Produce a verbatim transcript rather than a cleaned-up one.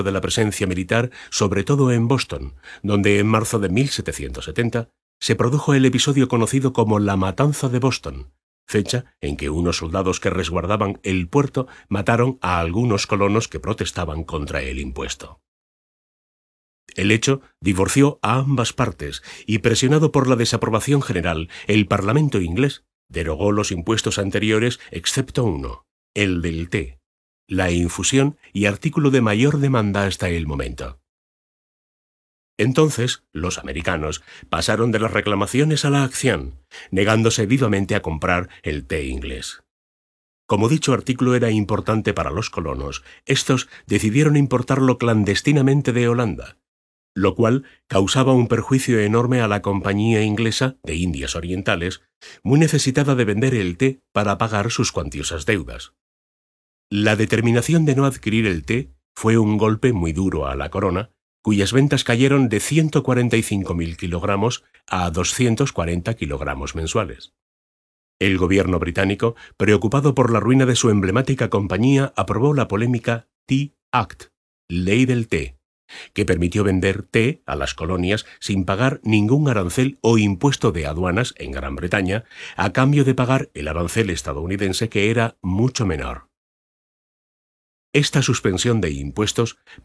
de la presencia militar, sobre todo en Boston, donde en marzo de mil setecientos setenta se produjo el episodio conocido como la Matanza de Boston, fecha en que unos soldados que resguardaban el puerto mataron a algunos colonos que protestaban contra el impuesto. El hecho divorció a ambas partes y, presionado por la desaprobación general, el Parlamento inglés derogó los impuestos anteriores excepto uno, el del té, la infusión y artículo de mayor demanda hasta el momento. Entonces, los americanos pasaron de las reclamaciones a la acción, negándose vivamente a comprar el té inglés. Como dicho artículo era importante para los colonos, estos decidieron importarlo clandestinamente de Holanda, lo cual causaba un perjuicio enorme a la Compañía Inglesa de Indias Orientales, muy necesitada de vender el té para pagar sus cuantiosas deudas. La determinación de no adquirir el té fue un golpe muy duro a la corona, cuyas ventas cayeron de ciento cuarenta y cinco mil kilogramos a doscientos cuarenta kilogramos mensuales. El gobierno británico, preocupado por la ruina de su emblemática compañía, aprobó la polémica Tea Act, Ley del Té, que permitió vender té a las colonias sin pagar ningún arancel o impuesto de aduanas en Gran Bretaña, a cambio de pagar el arancel estadounidense, que era mucho menor. Esta suspensión de impuestos